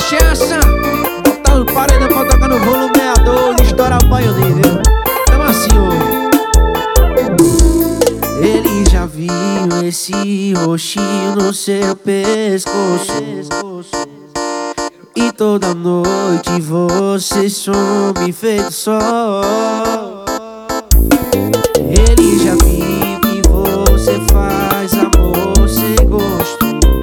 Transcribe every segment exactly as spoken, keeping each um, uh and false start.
cachaça, botar os paredão pra tocar no volume meador e estourar o baionê, viu? Então assim, ó. Ele já viu esse roxinho no seu pescoço, e toda noite você some feito sol. Ele já viu que você faz amor sem gosto,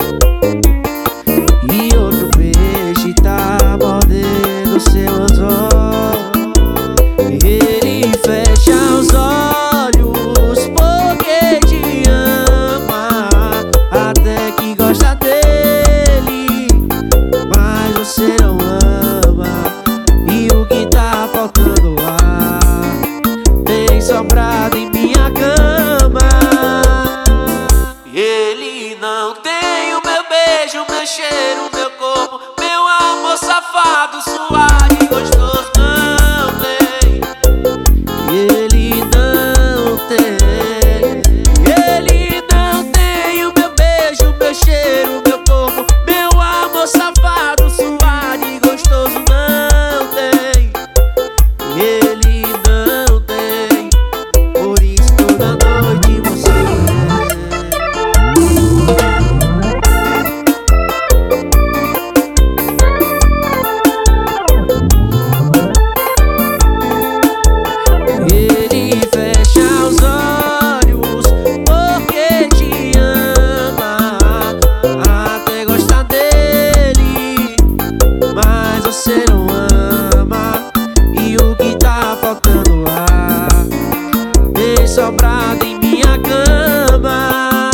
e outro peixe tá mordendo seu anzol. Ele fecha os olhos porque te ama, até que gosta dele, mas você não ama. E o que tá faltando lá tem sobrado em minha cama. Ele não tem o meu beijo, meu cheiro, meu corpo, meu amor safado, suave e gostoso. Não tem. Ele não tem. Ele não tem o meu beijo, meu cheiro, meu corpo, meu amor safado, suave e gostoso. Não tem. Ele não tem. Por isso toda noite você Ele fecha os olhos porque te ama, até gostar dele, mas você não ama. E o que tá faltando lá tem sobrado em minha cama.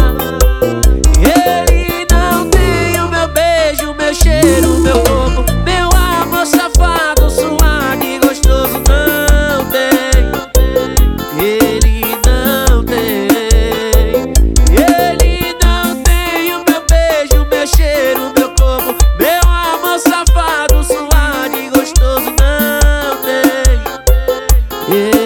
Ele não tem o meu beijo, meu cheiro, meu corpo, meu amor safado, suave e gostoso. Não tem. Ele não tem. Ele não tem o meu beijo, meu cheiro, meu corpo, meu amor safado, suave e gostoso. Não tem.